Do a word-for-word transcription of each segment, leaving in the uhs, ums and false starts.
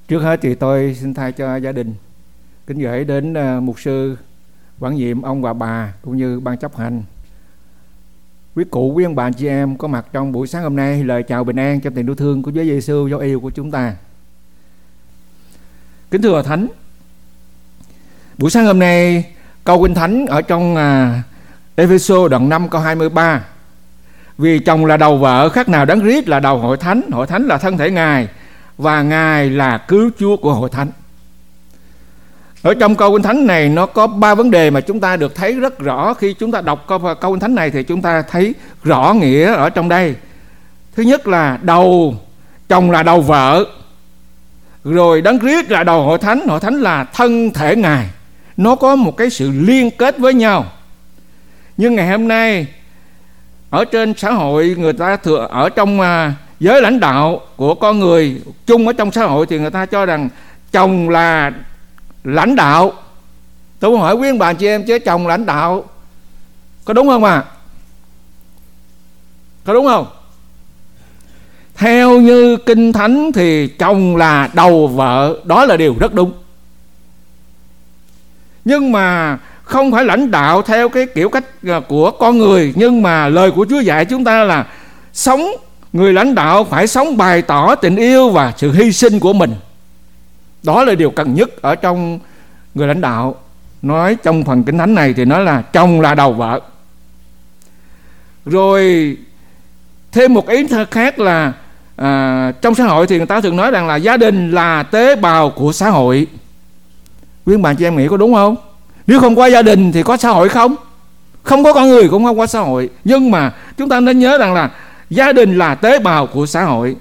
Trước hết thì tôi xin thay cho gia đình kính gửi đến uh, mục sư quản nhiệm, ông và bà cũng như ban chấp hành, quý cụ, quý ông bà, chị em có mặt trong buổi sáng hôm nay. Lời chào bình an trong tình yêu thương của Chúa Giêsu, dấu yêu của chúng ta. Kính thưa Hội Thánh, buổi sáng hôm nay câu Kinh Thánh ở trong uh, Ê-phê-sô đoạn năm câu hai mươi ba: vì chồng là đầu vợ, khác nào Đấng Christ là đầu hội thánh, hội thánh là thân thể Ngài và Ngài là cứu Chúa của hội thánh. Ở trong câu Kinh Thánh này nó có ba vấn đề mà chúng ta được thấy rất rõ. Khi chúng ta đọc câu, câu Kinh Thánh này thì chúng ta thấy rõ nghĩa ở trong đây. Thứ nhất là đầu, chồng là đầu vợ, rồi Đấng Christ là đầu hội thánh, hội thánh là thân thể Ngài. Nó có một cái sự liên kết với nhau. Nhưng ngày hôm nay ở trên xã hội, người ta thừa ở trong uh, giới lãnh đạo của con người chung ở trong xã hội thì người ta cho rằng chồng là lãnh đạo. Tôi muốn hỏi quý ông bà chị em chứ chồng lãnh đạo có đúng không ạ? À? Có đúng không? Theo như Kinh Thánh thì chồng là đầu vợ, đó là điều rất đúng. Nhưng mà không phải lãnh đạo theo cái kiểu cách của con người, nhưng mà lời của Chúa dạy chúng ta là sống, người lãnh đạo phải sống bày tỏ tình yêu và sự hy sinh của mình. Đó là điều cần nhất ở trong người lãnh đạo. Nói trong phần Kinh Thánh này thì nói là chồng là đầu vợ. Rồi thêm một ý khác là à, trong xã hội thì người ta thường nói rằng là gia đình là tế bào của xã hội. Quý bà chị em nghĩ có đúng không? Nếu không có gia đình thì có xã hội không? Không có con người cũng không có xã hội. Nhưng mà chúng ta nên nhớ rằng là gia đình là tế bào của xã hội.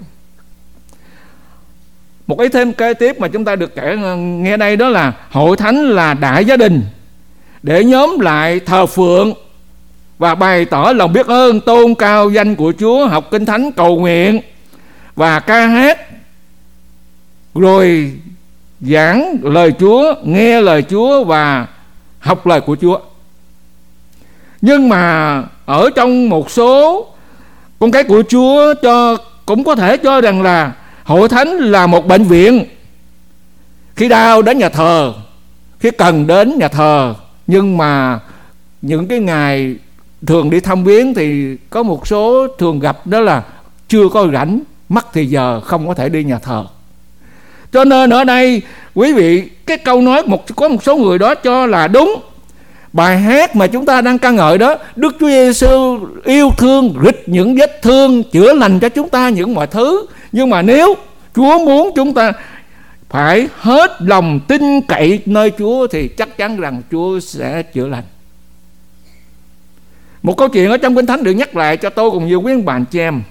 Một ý thêm kế tiếp mà chúng ta được kể nghe đây đó là hội thánh là đại gia đình để nhóm lại thờ phượng và bày tỏ lòng biết ơn, tôn cao danh của Chúa, học Kinh Thánh, cầu nguyện và ca hát, rồi giảng lời Chúa, nghe lời Chúa và học lời của Chúa. Nhưng mà ở trong một số con cái của Chúa cho cũng có thể cho rằng là hội thánh là một bệnh viện. Khi đau đến nhà thờ, khi cần đến nhà thờ. Nhưng mà những cái ngày thường đi thăm viếng thì có một số thường gặp đó là chưa có rảnh, mất thì giờ không có thể đi nhà thờ. Cho nên ở đây quý vị, cái câu nói một có một số người đó cho là đúng. Bài hát mà chúng ta đang ca ngợi đó, Đức Chúa Giêsu yêu thương, rịch những vết thương, chữa lành cho chúng ta những mọi thứ. Nhưng mà nếu Chúa muốn chúng ta phải hết lòng tin cậy nơi Chúa thì chắc chắn rằng Chúa sẽ chữa lành. Một câu chuyện ở trong Kinh Thánh được nhắc lại cho tôi cùng nhiều quý bạn chị em.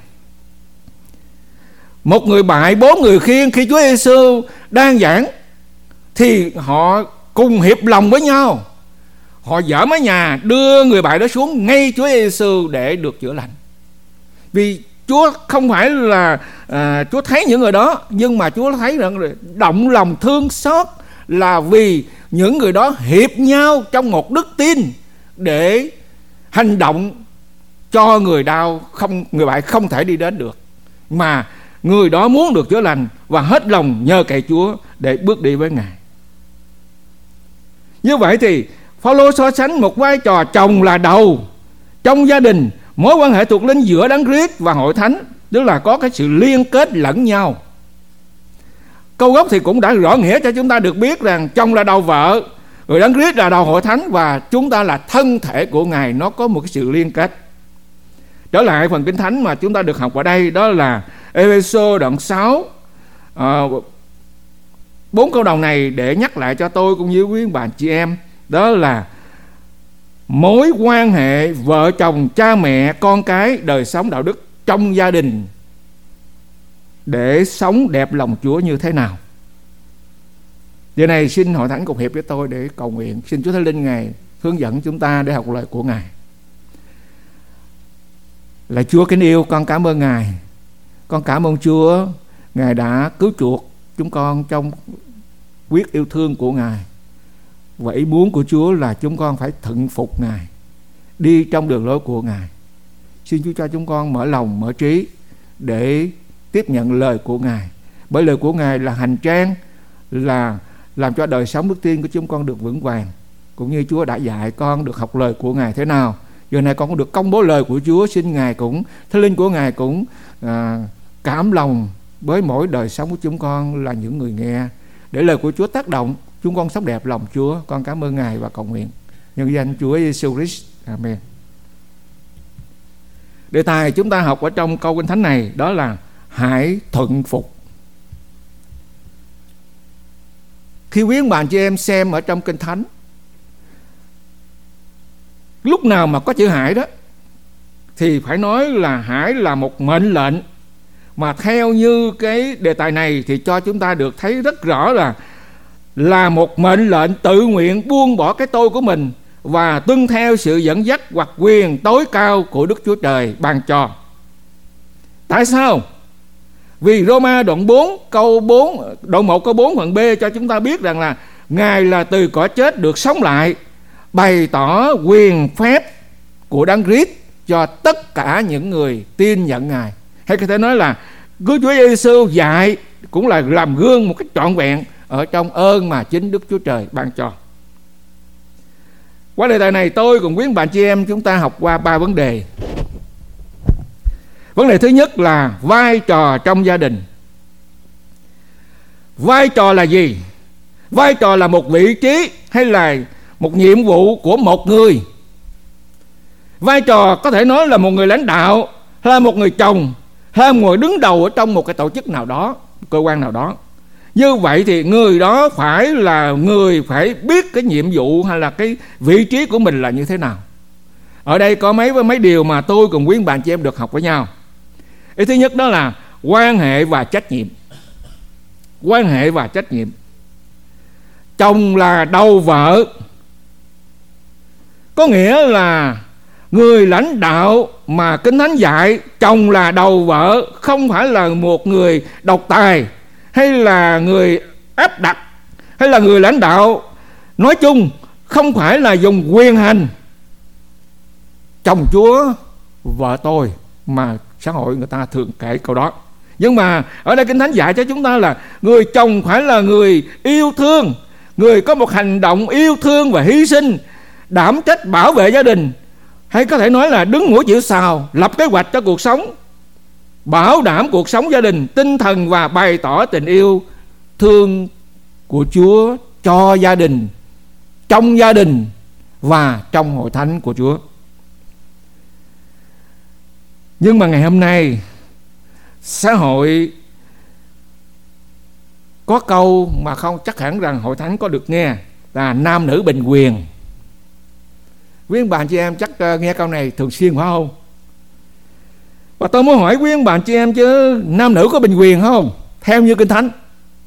Một người bại bốn người khiên, khi Chúa Giêsu đang giảng thì họ cùng hiệp lòng với nhau. Họ dỡ mái nhà đưa người bại đó xuống ngay Chúa Giêsu để được chữa lành. Vì Chúa không phải là à, Chúa thấy những người đó, nhưng mà Chúa thấy rằng động lòng thương xót là vì những người đó hiệp nhau trong một đức tin để hành động cho người đau không, người bại không thể đi đến được, mà người đó muốn được chữa lành và hết lòng nhờ cậy Chúa để bước đi với Ngài. Như vậy thì Phao-lô so sánh một vai trò chồng là đầu trong gia đình, mối quan hệ thuộc linh giữa Đấng Christ và hội thánh, tức là có cái sự liên kết lẫn nhau. Câu gốc thì cũng đã rõ nghĩa cho chúng ta được biết rằng chồng là đầu vợ, rồi Đấng Christ là đầu hội thánh và chúng ta là thân thể của Ngài. Nó có một cái sự liên kết. Trở lại phần Kinh Thánh mà chúng ta được học ở đây, đó là Ê-phê-sô đoạn sáu, à, bốn câu đầu này để nhắc lại cho tôi cũng như quý bạn chị em, đó là mối quan hệ vợ chồng, cha mẹ, con cái, đời sống đạo đức trong gia đình để sống đẹp lòng Chúa như thế nào. Điều này xin hội thánh cùng hiệp với tôi để cầu nguyện, xin Chúa Thánh Linh Ngài hướng dẫn chúng ta để học lời của Ngài. Lạy Chúa kính yêu, con cảm ơn Ngài. Con cảm ơn Chúa, Ngài đã cứu chuộc chúng con trong quyết yêu thương của Ngài. Và ý muốn của Chúa là chúng con phải thuận phục Ngài, đi trong đường lối của Ngài. Xin Chúa cho chúng con mở lòng, mở trí để tiếp nhận lời của Ngài. Bởi lời của Ngài là hành trang là làm cho đời sống đức tin của chúng con được vững vàng, cũng như Chúa đã dạy con được học lời của Ngài thế nào. Giờ này con cũng được công bố lời của Chúa, xin Ngài cũng, Thánh Linh của Ngài cũng à, cảm lòng với mỗi đời sống của chúng con là những người nghe, để lời của Chúa tác động chúng con sống đẹp lòng Chúa. Con cảm ơn Ngài và cầu nguyện nhân danh Chúa Giêsu Christ. Amen. Đề tài chúng ta học ở trong câu Kinh Thánh này đó là hãy thuận phục. Khi quý ông bà chị em xem ở trong Kinh Thánh, lúc nào mà có chữ hãy đó thì phải nói là hãy là một mệnh lệnh, mà theo như cái đề tài này thì cho chúng ta được thấy rất rõ là là một mệnh lệnh tự nguyện buông bỏ cái tôi của mình và tuân theo sự dẫn dắt hoặc quyền tối cao của Đức Chúa Trời ban cho. Tại sao? Vì Roma đoạn bốn câu bốn, đoạn một câu bốn phần B cho chúng ta biết rằng là Ngài là từ cõi chết được sống lại, bày tỏ quyền phép của Đấng Christ cho tất cả những người tin nhận Ngài. Hay có thể nói là Cứu Chúa Giêsu dạy cũng là làm gương một cách trọn vẹn ở trong ơn mà chính Đức Chúa Trời ban cho. Qua đề tài này, tôi cùng quý bạn chị em chúng ta học qua ba vấn đề. Vấn đề thứ nhất là vai trò trong gia đình. Vai trò là gì? Vai trò là một vị trí hay là một nhiệm vụ của một người? Vai trò có thể nói là một người lãnh đạo, hay là một người chồng, hay là một người đứng đầu ở trong một cái tổ chức nào đó, cơ quan nào đó. Như vậy thì người đó phải là người phải biết cái nhiệm vụ hay là cái vị trí của mình là như thế nào. Ở đây có mấy với mấy điều mà tôi cùng quý bạn chị em được học với nhau. Ý thứ nhất đó là quan hệ và trách nhiệm. Quan hệ và trách nhiệm. Chồng là đầu vợ, có nghĩa là người lãnh đạo mà Kinh Thánh dạy chồng là đầu vợ không phải là một người độc tài, hay là người áp đặt, hay là người lãnh đạo nói chung, không phải là dùng quyền hành chồng Chúa vợ tôi mà xã hội người ta thường kể câu đó. Nhưng mà ở đây Kinh Thánh dạy cho chúng ta là người chồng phải là người yêu thương, người có một hành động yêu thương và hy sinh, đảm trách bảo vệ gia đình, hay có thể nói là đứng mũi chịu sào, lập kế hoạch cho cuộc sống, bảo đảm cuộc sống gia đình, tinh thần và bày tỏ tình yêu thương của Chúa cho gia đình, trong gia đình và trong hội thánh của Chúa. Nhưng mà ngày hôm nay xã hội có câu mà không chắc hẳn rằng hội thánh có được nghe, là nam nữ bình quyền. Quý ông bà chị em chắc nghe câu này thường xuyên phải không? Và tôi muốn hỏi quý ông bà chị em chứ nam nữ có bình quyền không? Theo như Kinh Thánh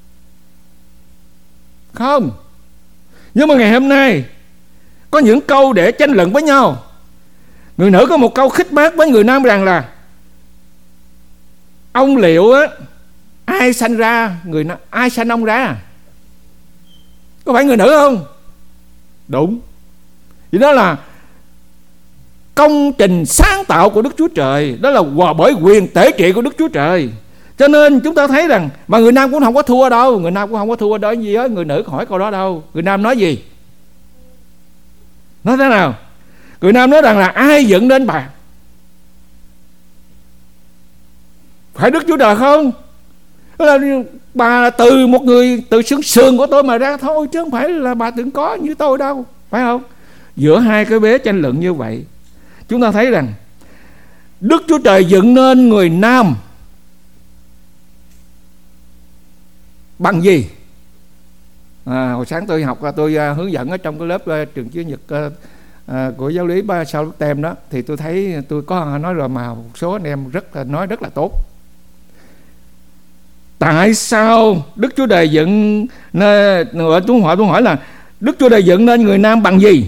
không. Nhưng mà ngày hôm nay có những câu để tranh luận với nhau. Người nữ có một câu khích bác với người nam rằng là ông liệu á, ai sanh ra người nam, ai sanh ông ra? Có phải người nữ không? Đúng. Vì đó là công trình sáng tạo của Đức Chúa Trời, đó là bởi quyền tể trị của Đức Chúa Trời. Cho nên chúng ta thấy rằng mà người nam cũng không có thua đâu, người nam cũng không có thua đó gì đó, người nữ hỏi câu đó đâu. Người nam nói gì? Nói thế nào? Người nam nói rằng là ai dựng nên bà? Phải Đức Chúa Trời không? Đó là bà là từ một người, từ xương sườn của tôi mà ra thôi, chứ không phải là bà từng có như tôi đâu, phải không? Giữa hai cái vế tranh luận như vậy, chúng ta thấy rằng Đức Chúa Trời dựng nên người nam bằng gì? À, hồi sáng tôi học, tôi uh, hướng dẫn ở trong cái lớp uh, trường Chúa Nhật uh, uh, của giáo lý ba sao tem đó, thì tôi thấy tôi có nói rồi mà một số anh em rất nói rất là tốt. Tại sao Đức Chúa Trời dựng nên, tôi hỏi tôi hỏi là Đức Chúa Trời dựng nên người nam bằng gì?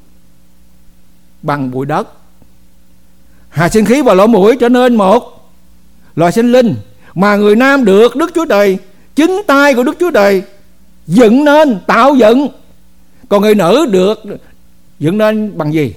Bằng bụi đất, hà sinh khí và lỗ mũi trở nên một loài sinh linh. Mà người nam được Đức Chúa Trời, chính tay của Đức Chúa Trời dựng nên, tạo dựng. Còn người nữ được dựng nên bằng gì?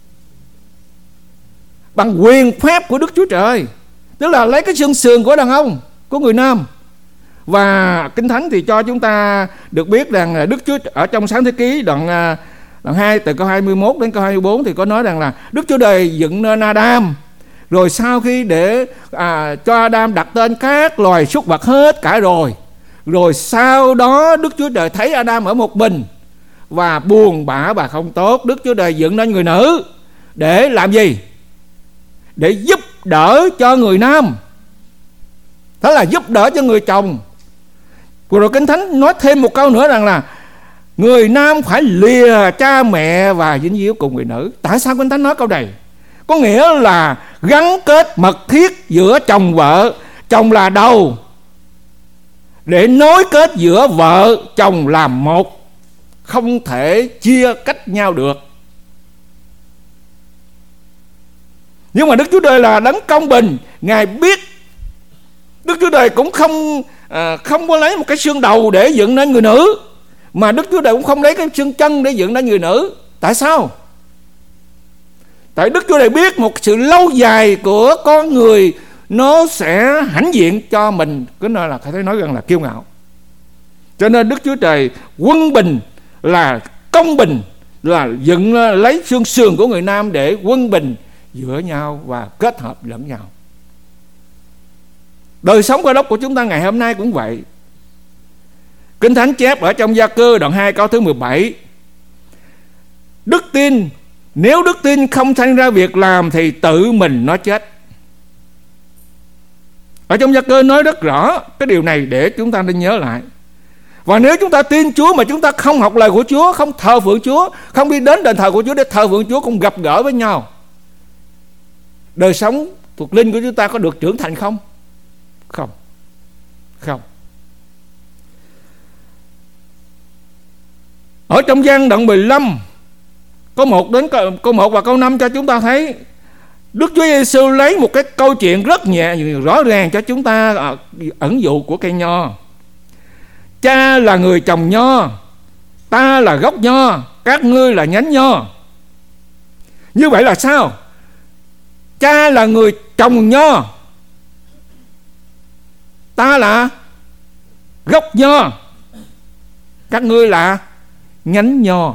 Bằng quyền phép của Đức Chúa Trời. Tức là lấy cái xương sườn của đàn ông, của người nam, Và Kinh Thánh thì cho chúng ta được biết rằng là Đức Chúa ở trong Sáng Thế Ký đoạn đoạn hai từ câu hai mươi mốt đến câu hai mươi bốn thì có nói rằng là Đức Chúa Trời dựng nên Adam, rồi sau khi để à, cho Adam đặt tên các loài súc vật hết cả rồi, rồi sau đó Đức Chúa Trời thấy Adam ở một mình và buồn bã và không tốt. Đức Chúa Trời dựng nên người nữ để làm gì? Để giúp đỡ cho người nam, đó là giúp đỡ cho người chồng. Rồi Kinh Thánh nói thêm một câu nữa rằng là người nam phải lìa cha mẹ và dính díu cùng người nữ. Tại sao Kinh Thánh nói câu này? Có nghĩa là gắn kết mật thiết giữa chồng vợ, chồng là đầu, để nối kết giữa vợ chồng làm một, không thể chia cách nhau được. Nhưng mà Đức Chúa Trời là đấng công bình, Ngài biết. Đức Chúa Trời cũng không à, không có lấy một cái xương đầu để dựng nên người nữ, mà Đức Chúa Trời cũng không lấy cái xương chân để dựng nên người nữ. Tại sao? Tại Đức Chúa Trời biết một sự lâu dài của con người nó sẽ hãnh diện cho mình, cái này là phải nói rằng là kiêu ngạo. Cho nên Đức Chúa Trời quân bình là công bình, là dựng lấy xương sườn của người nam để quân bình giữa nhau và kết hợp lẫn nhau. Đời sống Cơ Đốc của chúng ta ngày hôm nay cũng vậy. Kinh Thánh chép ở trong Gia Cơ đoạn hai câu thứ mười bảy: đức tin, nếu đức tin không sanh ra việc làm thì tự mình nó chết. Ở trong Gia Cơ nói rất rõ cái điều này để chúng ta nên nhớ lại. Và nếu chúng ta tin Chúa mà chúng ta không học lời của Chúa, không thờ phượng Chúa, không đi đến đền thờ của Chúa để thờ phượng Chúa, không gặp gỡ với nhau, đời sống thuộc linh của chúng ta có được trưởng thành không? Không. Không. Ở trong Giăng đoạn mười lăm câu một đến câu một và câu năm cho chúng ta thấy Đức Chúa Giêsu lấy một cái câu chuyện rất nhẹ rõ ràng cho chúng ta ẩn dụ của cây nho. Cha là người trồng nho, ta là gốc nho, các ngươi là nhánh nho. Như vậy là sao? Cha là người trồng nho, ta là gốc nho, các ngươi là nhánh nho.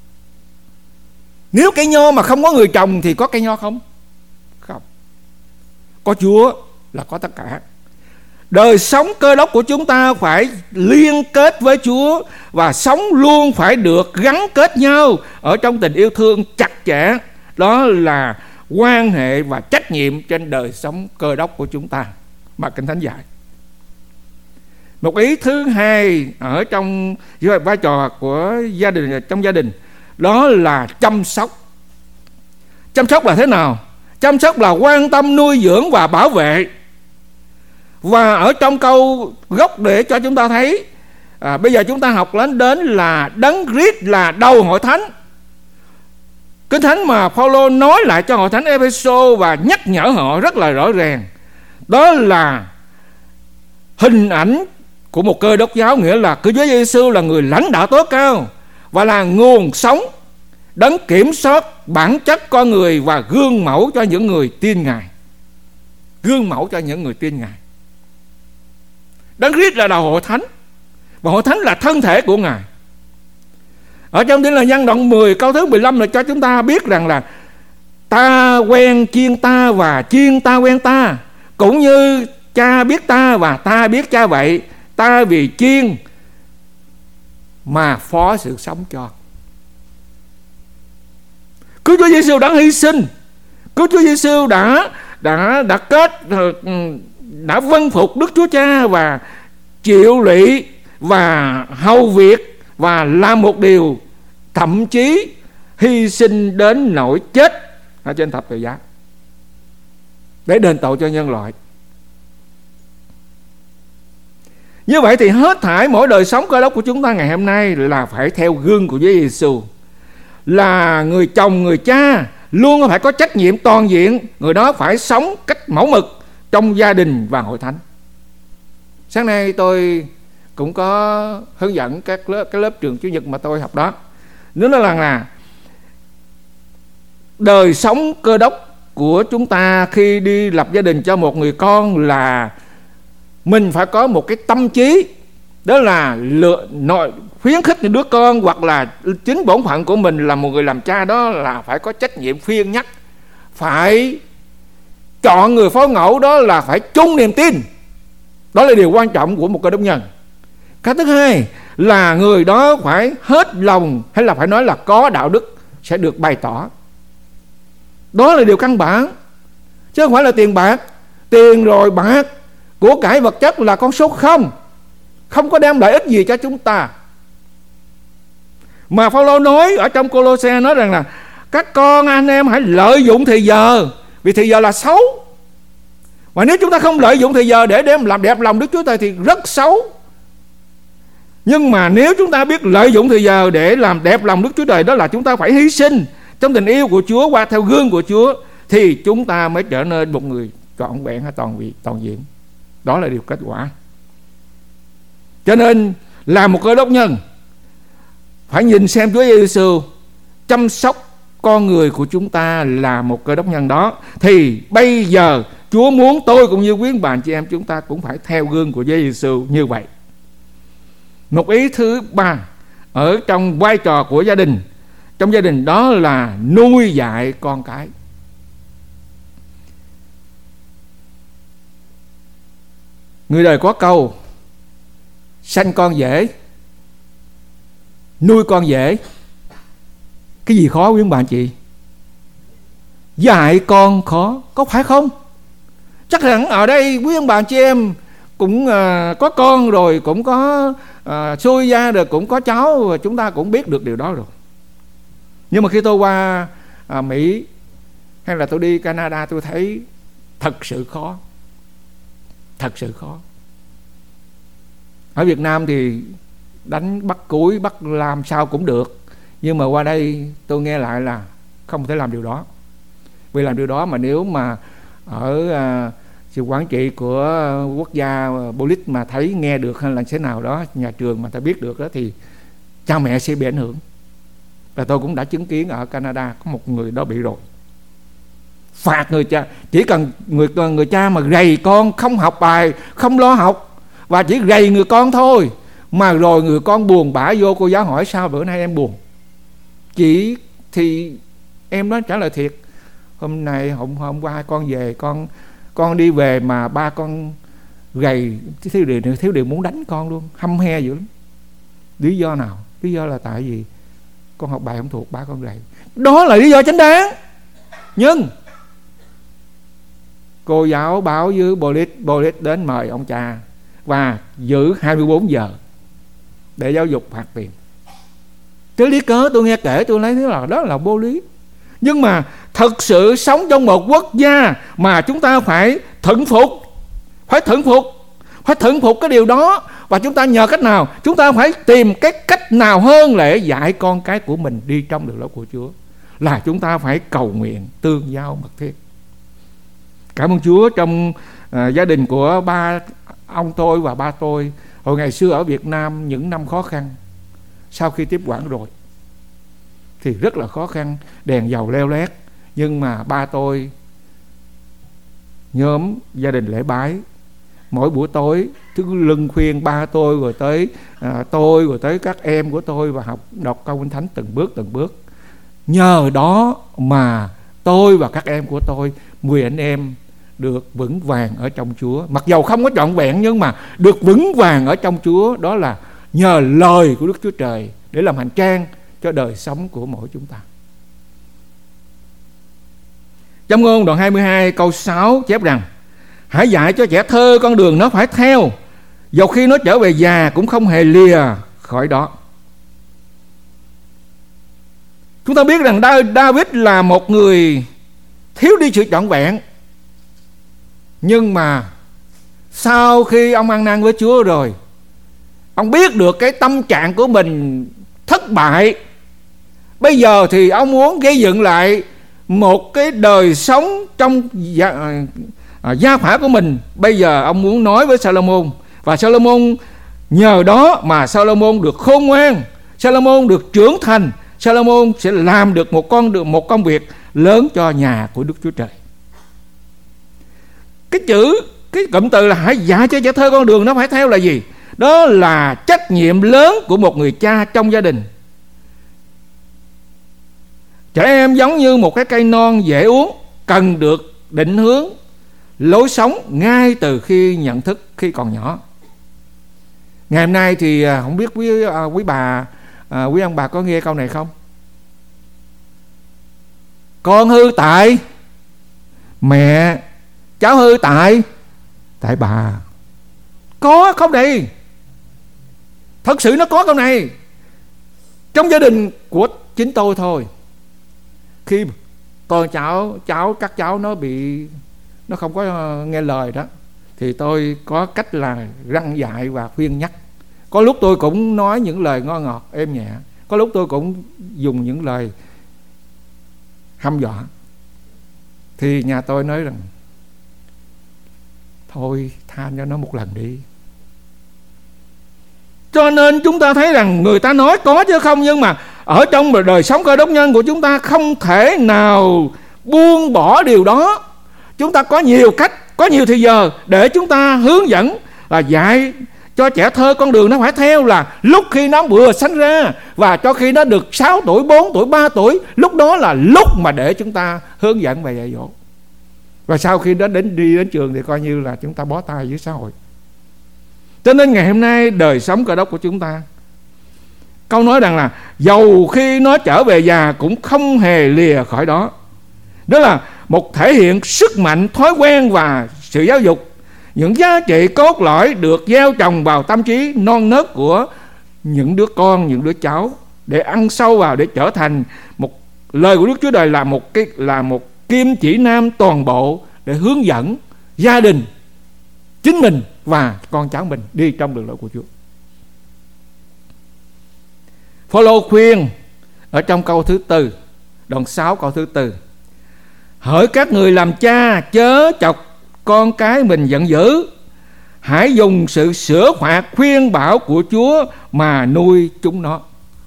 Nếu cây nho mà không có người trồng thì có cây nho không? Không. Có Chúa là có tất cả. Đời sống Cơ Đốc của chúng ta phải liên kết với Chúa, và sống luôn phải được gắn kết nhau ở trong tình yêu thương chặt chẽ. Đó là quan hệ và trách nhiệm trên đời sống Cơ Đốc của chúng ta mà Kinh Thánh dạy. Một ý thứ hai ở trong vai trò của gia đình, trong gia đình, đó là chăm sóc. Chăm sóc là thế nào? Chăm sóc là quan tâm, nuôi dưỡng và bảo vệ. Và ở trong câu gốc để cho chúng ta thấy à, bây giờ chúng ta học đến đến là Đấng Christ là đầu hội thánh. Kinh Thánh mà Phaolô nói lại cho hội thánh Ê-phê-sô và nhắc nhở họ rất là rõ ràng, đó là hình ảnh của một Cơ Đốc giáo, nghĩa là Chúa Giêsu là người lãnh đạo tối cao và là nguồn sống, Đấng kiểm soát bản chất con người và gương mẫu cho những người tin Ngài. Gương mẫu cho những người tin Ngài. Đấng Christ là đầu hội thánh, và hội thánh là thân thể của Ngài. Ở trong Tin Lành Nhân đoạn mười câu thứ mười lăm là cho chúng ta biết rằng là ta quen chiên ta và chiên ta quen ta, cũng như cha biết ta và ta biết cha vậy. Ta vì chiên mà phó sự sống cho. Cứu Chúa Giêsu đã hy sinh, Cứu Chúa Giêsu đã đã đã kết đã vâng phục Đức Chúa Cha và chịu lụy và hầu việc và làm một điều, thậm chí hy sinh đến nỗi chết ở trên thập tự giá để đền tội cho nhân loại. Như vậy thì hết thảy mỗi đời sống Cơ Đốc của chúng ta ngày hôm nay là phải theo gương của Chúa Giêsu. Là người chồng, người cha luôn phải có trách nhiệm toàn diện. Người đó phải sống cách mẫu mực trong gia đình và hội thánh. Sáng nay tôi cũng có hướng dẫn các lớp, cái lớp trường Chủ nhật mà tôi học đó. Nếu nó là là đời sống Cơ Đốc của chúng ta khi đi lập gia đình cho một người con là mình phải có một cái tâm trí, đó là lựa, nội, khuyến khích những đứa con, hoặc là chính bổn phận của mình là một người làm cha, đó là phải có trách nhiệm khuyên nhắc, phải chọn người phối ngẫu, đó là phải chung niềm tin. Đó là điều quan trọng của một cơ đốc nhân. Cái thứ hai là người đó phải hết lòng, hay là phải nói là có đạo đức sẽ được bày tỏ. Đó là điều căn bản, chứ không phải là tiền bạc. Tiền rồi bạc, của cải vật chất là con số không, không có đem lợi ích gì cho chúng ta. Mà Phaolô nói ở trong Cô-lô-se, nói rằng là các con anh em hãy lợi dụng thời giờ, vì thời giờ là xấu. Và nếu chúng ta không lợi dụng thời giờ để đem làm đẹp lòng Đức Chúa Trời thì rất xấu. Nhưng mà nếu chúng ta biết lợi dụng thời giờ để làm đẹp lòng Đức Chúa Trời, đó là chúng ta phải hy sinh trong tình yêu của Chúa qua theo gương của Chúa, thì chúng ta mới trở nên một người trọn vẹn hay toàn vị, toàn diện. Đó là điều kết quả. Cho nên là một cơ đốc nhân phải nhìn xem Chúa Giêsu chăm sóc con người của chúng ta là một cơ đốc nhân đó, thì bây giờ Chúa muốn tôi cũng như quý bà anh chị em chúng ta cũng phải theo gương của Chúa Giêsu như vậy. Một ý thứ ba ở trong vai trò của gia đình, trong gia đình đó là nuôi dạy con cái. Người đời có câu sanh con dễ, nuôi con dễ. Cái gì khó quý ông bà anh chị? Dạy con khó, có phải không? Chắc hẳn ở đây quý ông bà anh chị em cũng uh, có con rồi, cũng có uh, xui ra rồi, cũng có cháu, chúng ta cũng biết được điều đó rồi. Nhưng mà khi tôi qua uh, Mỹ hay là tôi đi Canada, tôi thấy thật sự khó, thật sự khó. Ở Việt Nam thì đánh bắt cúi, bắt làm sao cũng được, nhưng mà qua đây tôi nghe lại là không thể làm điều đó. Vì làm điều đó mà nếu mà ở uh, sự quản trị của quốc gia Police mà thấy nghe được, hay là thế nào đó, nhà trường mà ta biết được đó, thì cha mẹ sẽ bị ảnh hưởng. Và tôi cũng đã chứng kiến ở Canada có một người đó bị rồi. Phạt người cha, chỉ cần người người cha mà rầy con không học bài, không lo học, và chỉ rầy người con thôi, mà rồi người con buồn bã vô, cô giáo hỏi sao bữa nay em buồn, chỉ thì em nói trả lời thiệt, hôm nay hôm hôm qua con về, con con đi về mà ba con gầy, thiếu điều thiếu điều muốn đánh con luôn, hăm he dữ lắm. Lý do nào? Lý do là tại vì con học bài không thuộc, ba con gầy. Đó là lý do chính đáng. Nhưng cô giáo báo với Police, Police đến mời ông cha và giữ hai mươi bốn giờ để giáo dục phạt tiền. Cái lý cớ tôi nghe kể tôi lấy thế là đó là vô lý. Nhưng mà thật sự sống trong một quốc gia mà chúng ta phải thuận phục, phải thuận phục, phải thuận phục cái điều đó. Và chúng ta nhờ cách nào? Chúng ta phải tìm cái cách nào hơn để dạy con cái của mình đi trong đường lối của Chúa, là chúng ta phải cầu nguyện, tương giao mật thiết. Cảm ơn Chúa, trong uh, gia đình của ba ông tôi và ba tôi hồi ngày xưa ở Việt Nam, những năm khó khăn sau khi tiếp quản rồi thì rất là khó khăn, đèn dầu leo lét. Nhưng mà ba tôi nhóm gia đình lễ bái, mỗi buổi tối cứ lưng khuyên ba tôi rồi tới à, tôi rồi tới các em của tôi và học đọc câu Kinh Thánh từng bước từng bước. Nhờ đó mà tôi và các em của tôi, mười anh em được vững vàng ở trong Chúa. Mặc dầu không có trọn vẹn nhưng mà được vững vàng ở trong Chúa. Đó là nhờ lời của Đức Chúa Trời để làm hành trang cho đời sống của mỗi chúng ta. Châm ngôn đoạn hai mươi hai câu sáu chép rằng: hãy dạy cho trẻ thơ con đường nó phải theo, dầu khi nó trở về già cũng không hề lìa khỏi đó. Chúng ta biết rằng David là một người thiếu đi sự trọn vẹn, nhưng mà sau khi ông ăn năn với Chúa rồi, ông biết được cái tâm trạng của mình thất bại. Bây giờ thì ông muốn gây dựng lại một cái đời sống trong gia, à, gia phả của mình. Bây giờ ông muốn nói với Salomon, và Salomon nhờ đó mà Salomon được khôn ngoan, Salomon được trưởng thành, Salomon sẽ làm được một con được một công việc lớn cho nhà của Đức Chúa Trời. Cái chữ Cái cụm từ là hãy dạy cho trẻ thơ con đường nó phải theo là gì? Đó là trách nhiệm lớn của một người cha trong gia đình. Trẻ em giống như một cái cây non dễ uống, cần được định hướng lối sống ngay từ khi nhận thức, khi còn nhỏ. Ngày hôm nay thì không biết quý, quý bà, quý ông bà có nghe câu này không? Con hư tại mẹ, cháu hư tại tại bà. Có không đây? Thật sự nó có câu này trong gia đình của chính tôi thôi. Khi con cháu cháu các cháu nó bị nó không có nghe lời đó, thì tôi có cách là răn dạy và khuyên nhắc. Có lúc tôi cũng nói những lời ngon ngọt êm nhẹ, có lúc tôi cũng dùng những lời hăm dọa. Thì nhà tôi nói rằng thôi tha cho nó một lần đi. Cho nên chúng ta thấy rằng người ta nói có chứ không, nhưng mà ở trong đời sống Cơ Đốc nhân của chúng ta không thể nào buông bỏ điều đó. Chúng ta có nhiều cách, có nhiều thời giờ để chúng ta hướng dẫn và dạy cho trẻ thơ con đường nó phải theo, là lúc khi nó vừa sanh ra và cho khi nó được sáu tuổi, bốn tuổi, ba tuổi, lúc đó là lúc mà để chúng ta hướng dẫn và dạy dỗ. Và sau khi nó đến đi đến trường thì coi như là chúng ta bó tay với xã hội. Cho nên ngày hôm nay đời sống Cơ Đốc của chúng ta, câu nói rằng là dầu khi nó trở về già cũng không hề lìa khỏi đó. Đó là một thể hiện sức mạnh, thói quen và sự giáo dục, những giá trị cốt lõi được gieo trồng vào tâm trí non nớt của những đứa con, những đứa cháu, để ăn sâu vào, để trở thành một lời của Đức Chúa Trời là một cái là một kim chỉ nam toàn bộ để hướng dẫn gia đình, chính mình và con cháu mình đi trong đường lối của Chúa. Phaolô khuyên ở trong câu thứ tư, đoạn sáu câu thứ tư: hỡi các người làm cha, chớ chọc con cái mình giận dữ, hãy dùng sự sửa phạt khuyên bảo của Chúa mà nuôi chúng nó.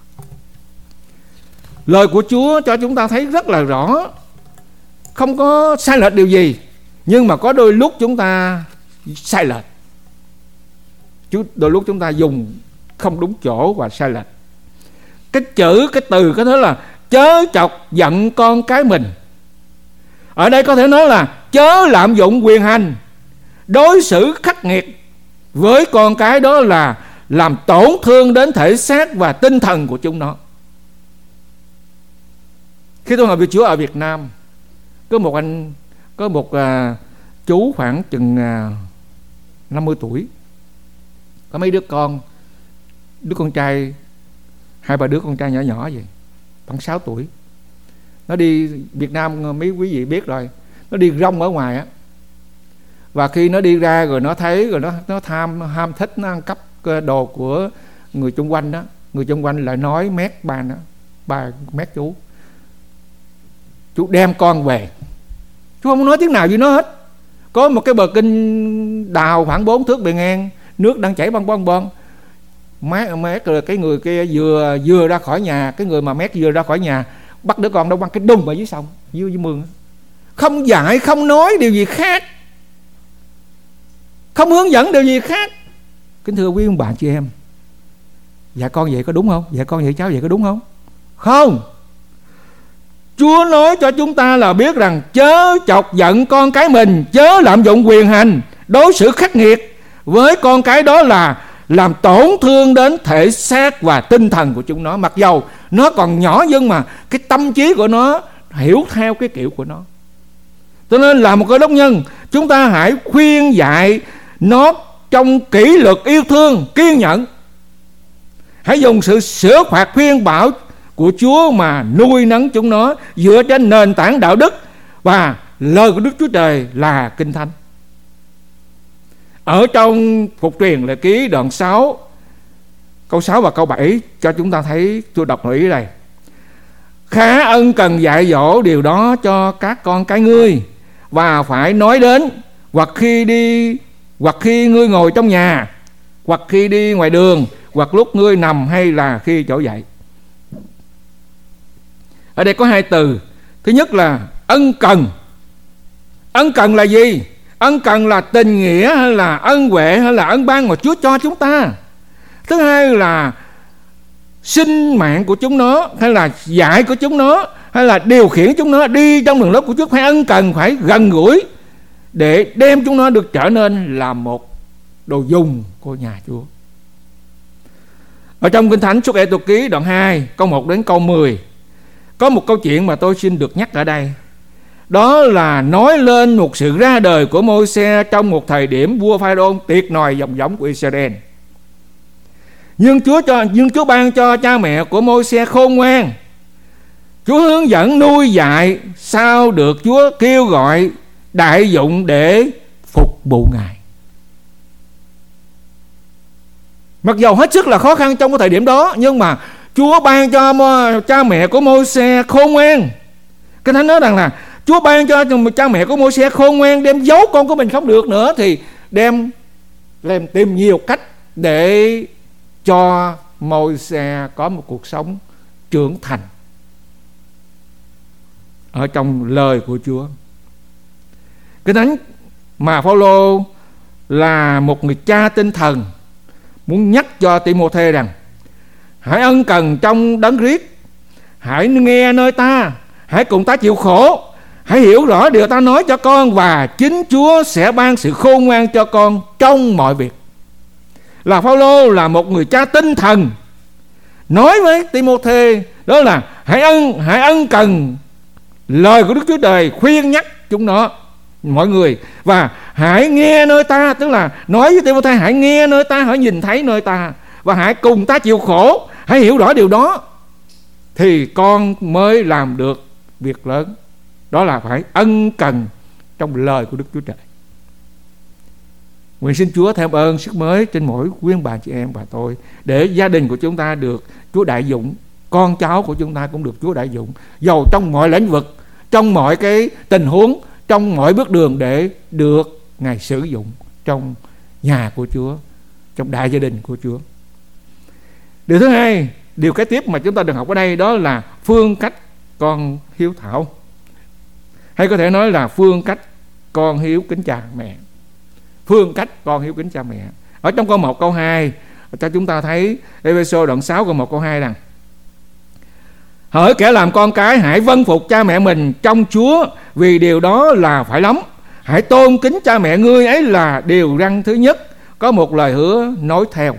Lời của Chúa cho chúng ta thấy rất là rõ, không có sai lệch điều gì, nhưng mà có đôi lúc chúng ta sai lệch, đôi lúc chúng ta dùng không đúng chỗ và sai lệch. Cái chữ, cái từ có thể là chớ chọc giận con cái mình. Ở đây có thể nói là chớ lạm dụng quyền hành, đối xử khắc nghiệt với con cái, đó là làm tổn thương đến thể xác và tinh thần của chúng nó. Khi tôi học việc Chúa ở Việt Nam, có một anh có một à, chú khoảng chừng à, năm mươi tuổi, có mấy đứa con, đứa con trai, hai ba đứa con trai nhỏ nhỏ vậy, khoảng sáu tuổi. Nó đi Việt Nam, mấy quý vị biết rồi, nó đi rong ở ngoài á, và khi nó đi ra rồi nó thấy rồi nó nó tham ham thích, nó ăn cắp đồ của người chung quanh đó. Người chung quanh lại nói mét ba nó, ba mét chú. Chú đem con về, chú không nói tiếng nào với nó hết. Có một cái bờ kinh đào khoảng bốn thước bề ngang, nước đang chảy bong bong bong. Mét mét rồi cái người kia vừa vừa ra khỏi nhà, cái người mà mét vừa ra khỏi nhà bắt đứa con đâu băng cái đùng ở dưới sông, dưới dưới mương. Không dạy, không nói điều gì khác, không hướng dẫn điều gì khác. Kính thưa quý ông bà chị em, dạy con vậy có đúng không? Dạy con vậy cháu vậy có đúng không? Không. Chúa nói cho chúng ta là biết rằng chớ chọc giận con cái mình, chớ lạm dụng quyền hành, đối xử khắc nghiệt với con cái, đó là làm tổn thương đến thể xác và tinh thần của chúng nó. Mặc dầu nó còn nhỏ nhưng mà cái tâm trí của nó hiểu theo cái kiểu của nó. Cho nên là một Cơ Đốc nhân, chúng ta hãy khuyên dạy nó trong kỷ luật yêu thương, kiên nhẫn. Hãy dùng sự sửa phạt khuyên bảo của Chúa mà nuôi nấng chúng nó dựa trên nền tảng đạo đức và lời của Đức Chúa Trời là Kinh Thánh. Ở trong Phục Truyền Lệ Ký đoạn sáu câu sáu và câu bảy cho chúng ta thấy, tôi đọc nội ý này: khá ân cần dạy dỗ điều đó cho các con cái ngươi, và phải nói đến hoặc khi đi, hoặc khi ngươi ngồi trong nhà, hoặc khi đi ngoài đường, hoặc lúc ngươi nằm, hay là khi chỗ dậy. Ở đây có hai từ. Thứ nhất là ân cần. Ân cần là gì? Ân cần là tình nghĩa hay là ân huệ hay là ân ban mà Chúa cho chúng ta. Thứ hai là sinh mạng của chúng nó, hay là dạy của chúng nó, hay là điều khiển chúng nó đi trong đường lối của Chúa. Phải ân cần, phải gần gũi để đem chúng nó được trở nên là một đồ dùng của nhà Chúa. Ở trong Kinh Thánh Xuất Ê-tô Ký đoạn hai câu một đến câu mười có một câu chuyện mà tôi xin được nhắc ở đây. Đó là nói lên một sự ra đời của Môi-se trong một thời điểm vua Pharaoh tiệt nòi dòng giống của Israel. Nhưng Chúa cho nhưng Chúa ban cho cha mẹ của Môi-se khôn ngoan. Chúa hướng dẫn nuôi dạy sao được Chúa kêu gọi đại dụng để phục vụ Ngài. Mặc dầu hết sức là khó khăn trong cái thời điểm đó, nhưng mà Chúa ban cho cha mẹ của Môi-se khôn ngoan. Kinh Thánh nói rằng là Chúa ban cho cha mẹ của Môi-se khôn ngoan, đem giấu con của mình không được nữa thì đem làm tìm nhiều cách để cho Môi-se có một cuộc sống trưởng thành ở trong lời của Chúa. Kinh Thánh mà Phao-lô là một người cha tinh thần muốn nhắc cho Ti-mô-thê rằng hãy ân cần trong Đấng Christ, hãy nghe nơi ta, hãy cùng ta chịu khổ, hãy hiểu rõ điều ta nói cho con, và chính Chúa sẽ ban sự khôn ngoan cho con trong mọi việc. Là Phao-lô là một người cha tinh thần nói với Ti-mô-thê đó là hãy ân hãy ân cần lời của Đức Chúa Trời, khuyên nhắc chúng nó mọi người, và hãy nghe nơi ta, tức là nói với Ti-mô-thê hãy nghe nơi ta, hãy nhìn thấy nơi ta, và hãy cùng ta chịu khổ, hãy hiểu rõ điều đó thì con mới làm được việc lớn. Đó là phải ân cần trong lời của Đức Chúa Trời. Nguyện xin Chúa thêm ơn sức mới trên mỗi quý bà chị em và tôi, để gia đình của chúng ta được Chúa đại dụng, con cháu của chúng ta cũng được Chúa đại dụng, dầu trong mọi lĩnh vực, trong mọi cái tình huống, trong mọi bước đường, để được Ngài sử dụng trong nhà của Chúa, trong đại gia đình của Chúa. Điều thứ hai, điều kế tiếp mà chúng ta được học ở đây đó là phương cách con hiếu thảo, hay có thể nói là phương cách con hiếu kính cha mẹ. Phương cách con hiếu kính cha mẹ. Ở trong câu một câu hai cho chúng ta thấy Ê-phê-sô đoạn sáu câu một câu hai rằng: hỡi kẻ làm con cái, hãy vâng phục cha mẹ mình trong Chúa, vì điều đó là phải lắm. Hãy tôn kính cha mẹ ngươi, ấy là điều răn thứ nhất. Có một lời hứa nói theo.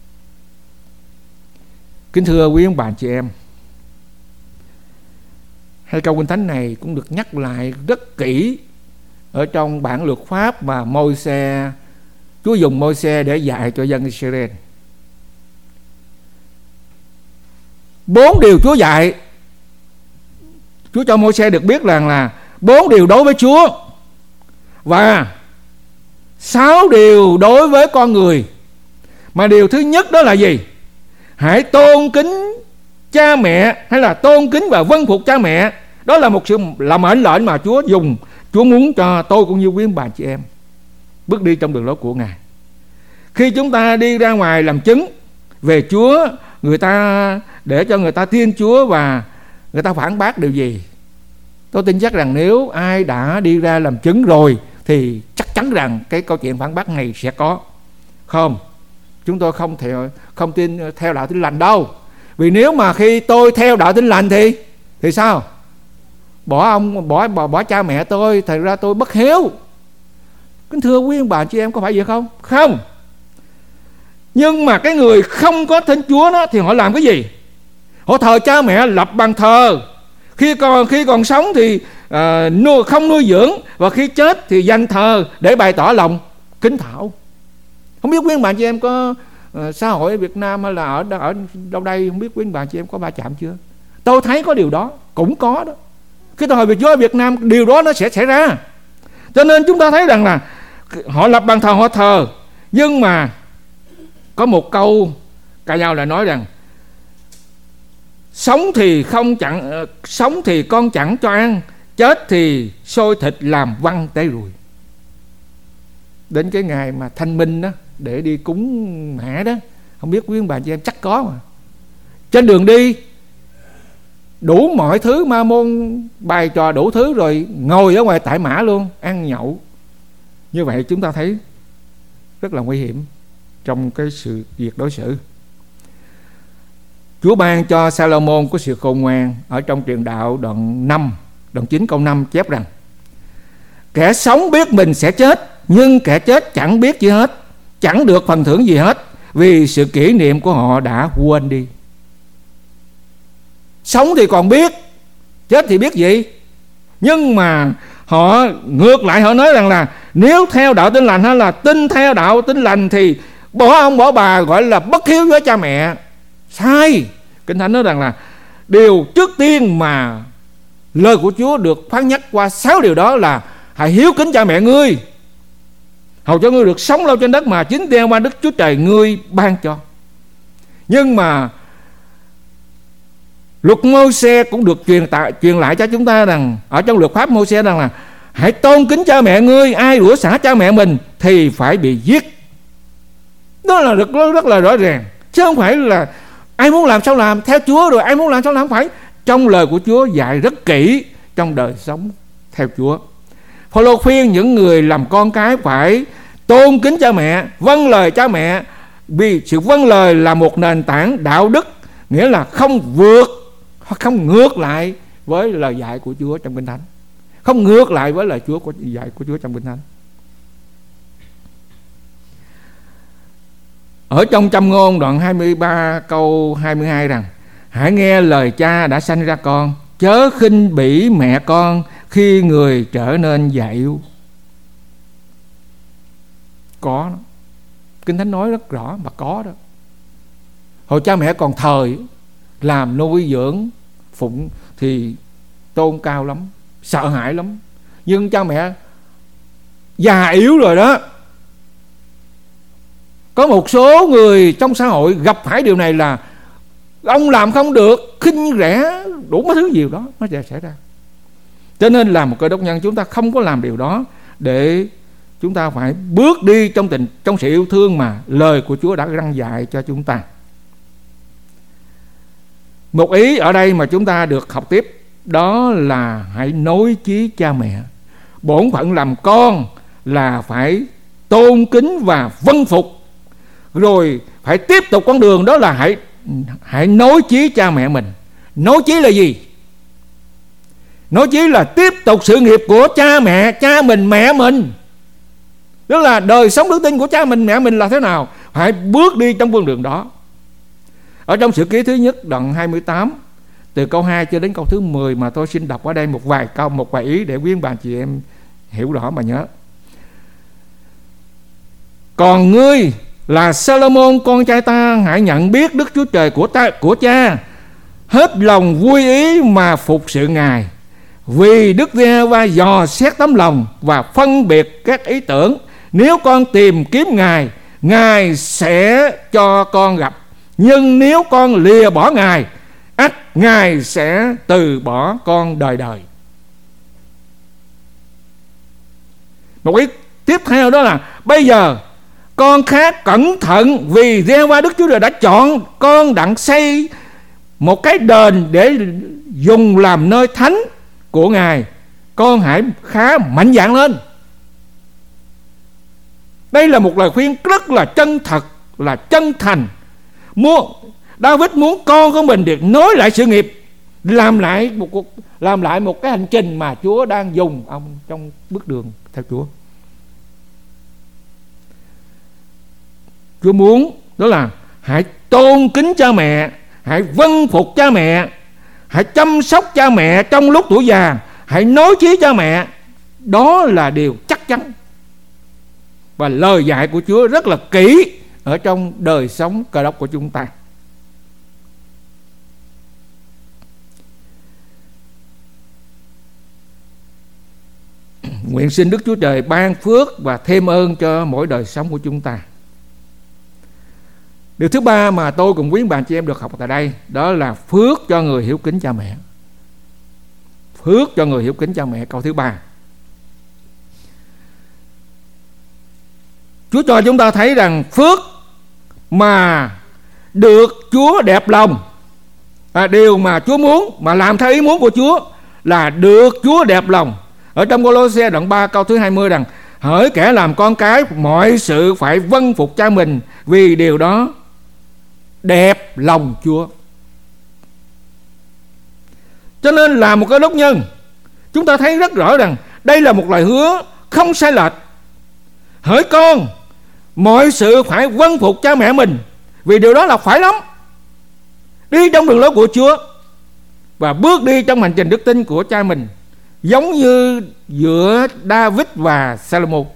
Kính thưa quý ông bà chị em, hai câu Kinh Thánh này cũng được nhắc lại rất kỹ ở trong bản luật pháp mà Môi-se, Chúa dùng Môi-se để dạy cho dân Israel. Bốn điều Chúa dạy, Chúa cho Môi-se được biết rằng là bốn điều đối với Chúa và sáu điều đối với con người. Mà điều thứ nhất đó là gì? Hãy tôn kính cha mẹ, hay là tôn kính và vâng phục cha mẹ. Đó là một sự là mệnh lệnh mà Chúa dùng, Chúa muốn cho tôi cũng như quý bà chị em bước đi trong đường lối của Ngài. Khi chúng ta đi ra ngoài làm chứng về Chúa, người ta để cho người ta tin Chúa và người ta phản bác điều gì, tôi tin chắc rằng nếu ai đã đi ra làm chứng rồi thì chắc chắn rằng cái câu chuyện phản bác này sẽ có. Không, chúng tôi không theo, không tin theo đạo Tin Lành đâu. Vì nếu mà khi tôi theo đạo Tin Lành thì thì sao? Bỏ ông bỏ, bỏ bỏ cha mẹ tôi, thật ra tôi bất hiếu. Kính thưa quý ông bà chị em, có phải vậy không? Không. Nhưng mà cái người không có tin Chúa đó thì họ làm cái gì? Họ thờ cha mẹ, lập bàn thờ. Khi còn khi còn sống thì uh, nuôi, không nuôi dưỡng, và khi chết thì dành thờ để bày tỏ lòng kính thảo. Không biết quý ông bà chị em có uh, xã hội ở Việt Nam hay là ở, ở đâu đây, không biết quý ông bà chị em có va chạm chưa? Tôi thấy có điều đó, cũng có đó. Khi tôi hỏi về Chúa ở Việt Nam, điều đó nó sẽ xảy ra. Cho nên chúng ta thấy rằng là họ lập bàn thờ, họ thờ, nhưng mà có một câu ca dao lại nói rằng sống thì không chẳng sống thì con chẳng cho ăn, chết thì xôi thịt làm văn tế rùi. Đến cái ngày mà thanh minh đó, để đi cúng mẹ đó, không biết quý ông bà chị em chắc có mà, trên đường đi đủ mọi thứ ma môn, bày trò đủ thứ, rồi ngồi ở ngoài tại mã luôn ăn nhậu. Như vậy chúng ta thấy rất là nguy hiểm trong cái sự việc đối xử. Chúa ban cho Salomon có sự khôn ngoan. Ở trong Truyền Đạo đoạn năm, đoạn chín câu năm chép rằng: kẻ sống biết mình sẽ chết, nhưng kẻ chết chẳng biết gì hết, chẳng được phần thưởng gì hết, vì sự kỷ niệm của họ đã quên đi. Sống thì còn biết, chết thì biết gì. Nhưng mà họ ngược lại, họ nói rằng là nếu theo đạo tin lành hay là tin theo đạo tin lành thì bỏ ông bỏ bà gọi là bất hiếu với cha mẹ. Sai. Kinh Thánh nói rằng là điều trước tiên mà lời của Chúa được phán nhắc qua sáu điều đó là hãy hiếu kính cha mẹ ngươi, hầu cho ngươi được sống lâu trên đất mà chính đeo ban Đức Chúa Trời ngươi ban cho. Nhưng mà luật Mô-se cũng được truyền tại truyền lại cho chúng ta rằng, ở trong luật pháp Mô-se rằng là hãy tôn kính cha mẹ ngươi, ai đũa xả cha mẹ mình thì phải bị giết. Đó là rất, rất là rõ ràng, chứ không phải là ai muốn làm sao làm theo Chúa, rồi ai muốn làm sao làm. Không phải. Trong lời của Chúa dạy rất kỹ trong đời sống theo Chúa. Phao-lô khuyên những người làm con cái phải tôn kính cha mẹ, vâng lời cha mẹ, vì sự vâng lời là một nền tảng đạo đức, nghĩa là không vượt hoặc không ngược lại với lời dạy của Chúa trong Kinh Thánh, không ngược lại với lời Chúa của dạy của Chúa trong Kinh Thánh. Ở trong Châm Ngôn đoạn hai mươi ba câu hai mươi hai rằng: hãy nghe lời cha đã sanh ra con, chớ khinh bỉ mẹ con khi người trở nên già yếu. Có đó. Kinh Thánh nói rất rõ mà có đó. Hồi cha mẹ còn thời làm nuôi dưỡng phụng thì tôn cao lắm, sợ hãi lắm. Nhưng cha mẹ già yếu rồi đó. Có một số người trong xã hội gặp phải điều này là ông làm không được, khinh rẻ, đủ mấy thứ gì đó nó sẽ xảy ra. Cho nên là một Cơ Đốc nhân chúng ta không có làm điều đó, để chúng ta phải bước đi trong tình trong sự yêu thương mà lời của Chúa đã răn dạy cho chúng ta. Một ý ở đây mà chúng ta được học tiếp đó là hãy nối chí cha mẹ. Bổn phận làm con là phải tôn kính và vâng phục, rồi phải tiếp tục con đường đó là hãy hãy nối chí cha mẹ mình. Nối chí là gì? Nối chí là tiếp tục sự nghiệp của cha mẹ, cha mình, mẹ mình. Tức là đời sống đức tin của cha mình, mẹ mình là thế nào, phải bước đi trong con đường đó. Ở trong Sử Ký thứ nhất đoạn hai mươi tám, từ câu hai cho đến câu thứ mười, mà tôi xin đọc ở đây một vài câu, một vài ý để quý ông bà chị em hiểu rõ mà nhớ. Còn ngươi là Salomon con trai ta, hãy nhận biết Đức Chúa Trời của ta của cha, hết lòng vui ý mà phục sự Ngài, vì Đức Giê-hô-va dò xét tấm lòng và phân biệt các ý tưởng. Nếu con tìm kiếm Ngài, Ngài sẽ cho con gặp, nhưng nếu con lìa bỏ Ngài, ắt Ngài sẽ từ bỏ con đời đời. Một ý tiếp theo đó là bây giờ con khác cẩn thận, vì Giê-hô-va Đức Chúa Trời đã chọn con đặng xây một cái đền để dùng làm nơi thánh của Ngài. Con hãy khá mạnh dạn lên. Đây là một lời khuyên rất là chân thật, là chân thành. Muốn David muốn con của mình được nối lại sự nghiệp, làm lại một cuộc, làm lại một cái hành trình mà Chúa đang dùng ông trong bước đường theo Chúa. Chúa muốn đó là hãy tôn kính cha mẹ, hãy vâng phục cha mẹ, hãy chăm sóc cha mẹ trong lúc tuổi già, hãy nối chí cha mẹ. Đó là điều chắc chắn. Và lời dạy của Chúa rất là kỹ ở trong đời sống Cơ Đốc của chúng ta. Nguyện xin Đức Chúa Trời ban phước và thêm ơn cho mỗi đời sống của chúng ta. Điều thứ ba mà tôi cùng quý bạn chị em được học tại đây, đó là phước cho người hiếu kính cha mẹ. Phước cho người hiếu kính cha mẹ, câu thứ ba. Chúa cho chúng ta thấy rằng phước mà được Chúa đẹp lòng, à, điều mà Chúa muốn, mà làm theo ý muốn của Chúa là được Chúa đẹp lòng. Ở trong Cô-lô-se đoạn ba câu thứ hai mươi rằng: hỡi kẻ làm con cái, mọi sự phải vâng phục cha mình, vì điều đó đẹp lòng Chúa. Cho nên là một cái đốc nhân, chúng ta thấy rất rõ rằng đây là một lời hứa không sai lệch. Hỡi con, mọi sự phải vâng phục cha mẹ mình, vì điều đó là phải lắm. Đi trong đường lối của Chúa và bước đi trong hành trình đức tin của cha mình, giống như giữa David và Salomon.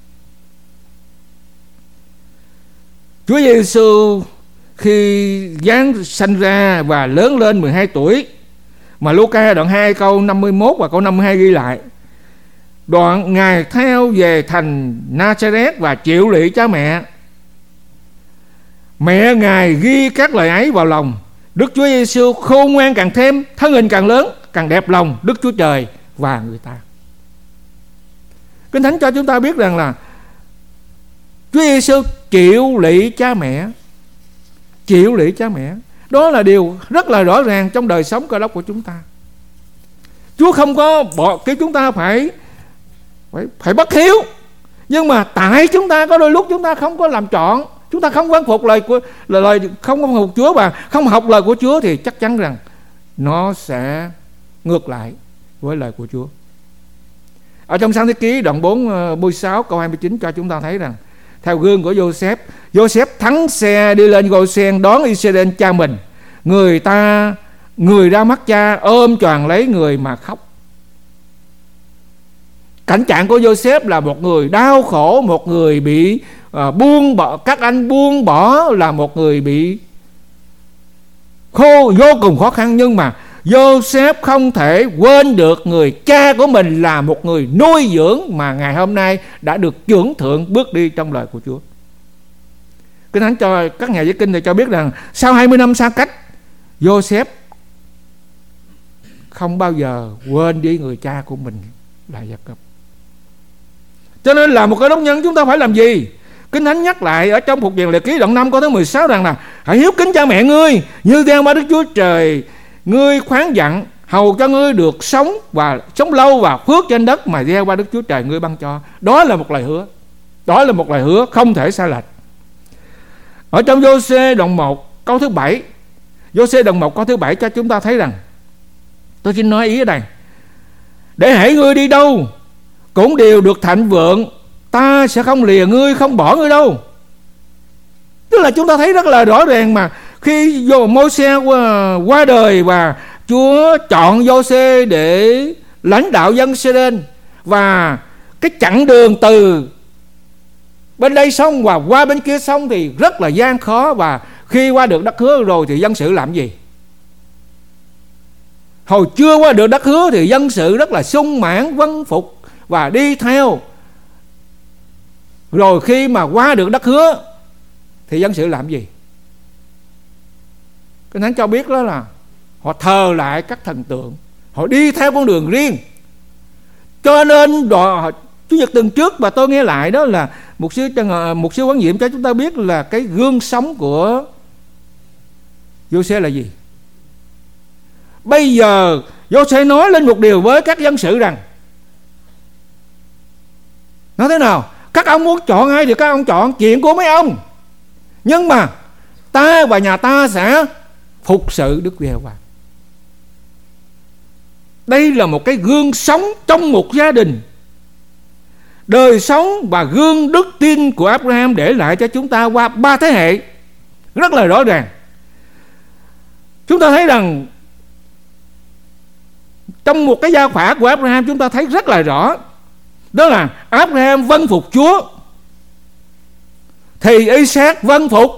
Chúa Giêsu khi giáng sanh ra và lớn lên mười hai tuổi, mà Luca đoạn hai câu năm mươi mốt và câu năm mươi hai ghi lại, đoạn Ngài theo về thành Nazareth và chịu lụy cha mẹ. Mẹ Ngài ghi các lời ấy vào lòng. Đức Chúa Giêsu khôn ngoan càng thêm, thân hình càng lớn, càng đẹp lòng Đức Chúa Trời và người ta. Kinh Thánh cho chúng ta biết rằng là Chúa Giêsu chịu lụy cha mẹ. Chịu lụy cha mẹ, đó là điều rất là rõ ràng trong đời sống Cơ Đốc của chúng ta. Chúa không có bỏ cái chúng ta phải phải, phải bất hiếu, nhưng mà tại chúng ta có đôi lúc chúng ta không có làm trọn, chúng ta không vâng phục lời của lời, lời không vâng phục Chúa và không học lời của Chúa, thì chắc chắn rằng nó sẽ ngược lại với lời của Chúa. Ở trong Sáng Thế Ký đoạn bốn mươi sáu câu hai mươi chín cho chúng ta thấy rằng theo gương của Joseph, Joseph thắng xe đi lên Gô-sen đón Israel cha mình. Người ta người ra mắt cha, ôm choàng lấy người mà khóc. Cảnh trạng của Joseph là một người đau khổ, một người bị uh, buông bỏ, các anh buông bỏ, là một người bị khô vô cùng khó khăn. Nhưng mà Joseph không thể quên được người cha của mình là một người nuôi dưỡng mà ngày hôm nay đã được trưởng thượng bước đi trong lời của Chúa. Kinh Thánh cho các nhà giải kinh thì cho biết rằng sau hai mươi năm xa cách, Joseph không bao giờ quên đi người cha của mình là Gia-cốp. Cho nên là một cái đốc nhân chúng ta phải làm gì? Kinh Thánh nhắc lại ở trong Phục Truyền Lệ Ký đoạn năm câu thứ mười sáu rằng là hãy hiếu kính cha mẹ ngươi như theo ba Đức Chúa Trời ngươi khoán dặn, hầu cho ngươi được sống và sống lâu và phước trên đất mà gieo ba Đức Chúa Trời ngươi ban cho. Đó là một lời hứa. Đó là một lời hứa không thể sai lệch. Ở trong Giô-xê đoạn một câu thứ bảy, Giô-xê đoạn một câu thứ bảy cho chúng ta thấy rằng, tôi xin nói ý ở đây, để hễ ngươi đi đâu cũng đều được thịnh vượng, ta sẽ không lìa ngươi, không bỏ ngươi đâu. Tức là chúng ta thấy rất là rõ ràng mà khi Môi-se qua, qua đời và Chúa chọn Giô-xê để lãnh đạo dân Israel, và cái chặng đường từ bên đây sông và qua bên kia sông thì rất là gian khó, và khi qua được đất hứa rồi thì dân sự làm gì? Hồi chưa qua được đất hứa thì dân sự rất là sung mãn, vâng phục và đi theo. Rồi khi mà qua được đất hứa thì dân sự làm gì? Kinh Thánh cho biết đó là họ thờ lại các thần tượng, họ đi theo con đường riêng. Cho nên đó, Chủ nhật tuần trước và tôi nghe lại đó là Mục sư Mục sư Quán Diệm cho chúng ta biết là cái gương sống của Giô-xê là gì. Bây giờ Giô-xê nói lên một điều với các dân sự rằng, nói thế nào? Các ông muốn chọn ai thì các ông chọn, chuyện của mấy ông, nhưng mà ta và nhà ta sẽ phục sự Đức Giê-hô-va. Đây là một cái gương sống trong một gia đình. Đời sống và gương đức tin của Abraham để lại cho chúng ta qua ba thế hệ rất là rõ ràng. Chúng ta thấy rằng trong một cái gia phả của Abraham chúng ta thấy rất là rõ, đó là Abraham vâng phục Chúa thì Isaac vâng phục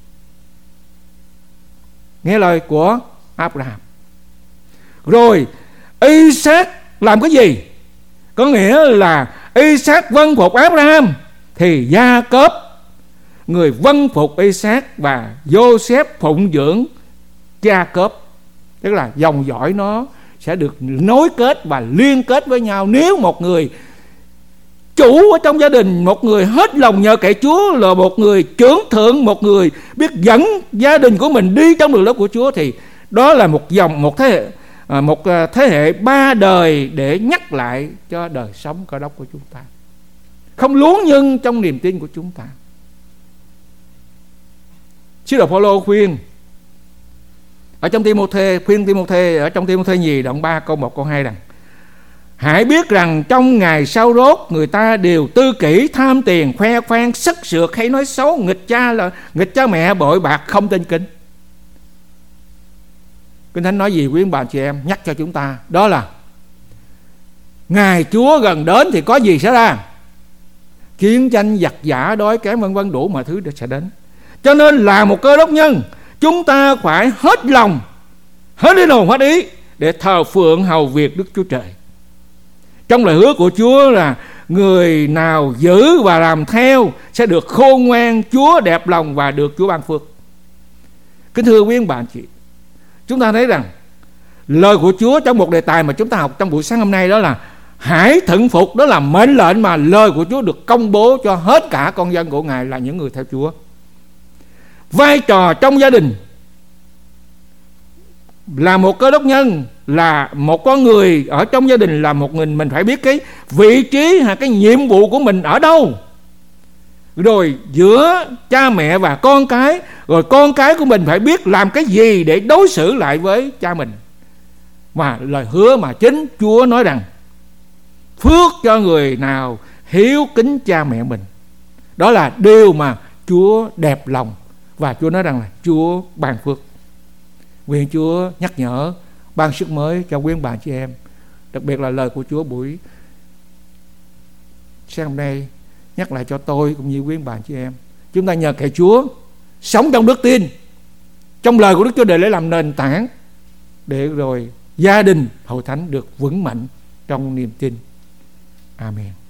nghe lời của Abraham. Rồi Isaac làm cái gì? Có nghĩa là Isaac vâng phục Abraham thì Gia-cốp người vâng phục Isaac, và Joseph phụng dưỡng Gia-cốp. Tức là dòng dõi nó sẽ được nối kết và liên kết với nhau. Nếu một người chủ ở trong gia đình, một người hết lòng nhờ cậy Chúa, là một người trưởng thượng, một người biết dẫn gia đình của mình đi trong đường lối của Chúa, thì đó là một dòng một thế hệ một thế hệ ba đời để nhắc lại cho đời sống Cơ Đốc của chúng ta. không luống nhưng trong niềm tin của chúng ta. Sứ đồ Phaolô khuyên ở trong Ti-mô-thê, khuyên Ti-mô-thê ở trong Ti-mô-thê nhì đoạn ba câu một câu hai rằng: hãy biết rằng trong ngày sau rốt người ta đều tư kỷ, tham tiền, khoe khoang, sắc sược hay nói xấu, nghịch cha là nghịch cha mẹ, bội bạc, không tin kính. Kinh Thánh nói gì quý bà chị em? Nhắc cho chúng ta đó là ngày Chúa gần đến thì có gì xảy ra? Chiến tranh, giặc giả, đói kém, vân vân, đủ mọi thứ sẽ đến. Cho nên là một cơ đốc nhân, chúng ta phải hết lòng, hết ý hồn, hết ý để thờ phượng hầu việc Đức Chúa Trời. Trong lời hứa của Chúa là người nào giữ và làm theo sẽ được khôn ngoan, Chúa đẹp lòng và được Chúa ban phước. Kính thưa quý bạn chị, chúng ta thấy rằng lời của Chúa trong một đề tài mà chúng ta học trong buổi sáng hôm nay đó là hãy thuận phục. Đó là mệnh lệnh mà lời của Chúa được công bố cho hết cả con dân của Ngài là những người theo Chúa. Vai trò trong gia đình là một cơ đốc nhân, là một con người ở trong gia đình, là một người mình phải biết cái vị trí hay cái nhiệm vụ của mình ở đâu. Rồi giữa cha mẹ và con cái, rồi con cái của mình phải biết làm cái gì để đối xử lại với cha mình. Mà lời hứa mà chính Chúa nói rằng phước cho người nào hiếu kính cha mẹ mình, đó là điều mà Chúa đẹp lòng. Và Chúa nói rằng là Chúa ban phước. Nguyện Chúa nhắc nhở, ban sức mới cho quý bà chị em, đặc biệt là lời của Chúa buổi sáng hôm nay nhắc lại cho tôi cũng như quý bà chị em. Chúng ta nhờ cậy Chúa sống trong đức tin, trong lời của Đức Chúa Trời để làm nền tảng, để rồi gia đình hội thánh được vững mạnh trong niềm tin. Amen.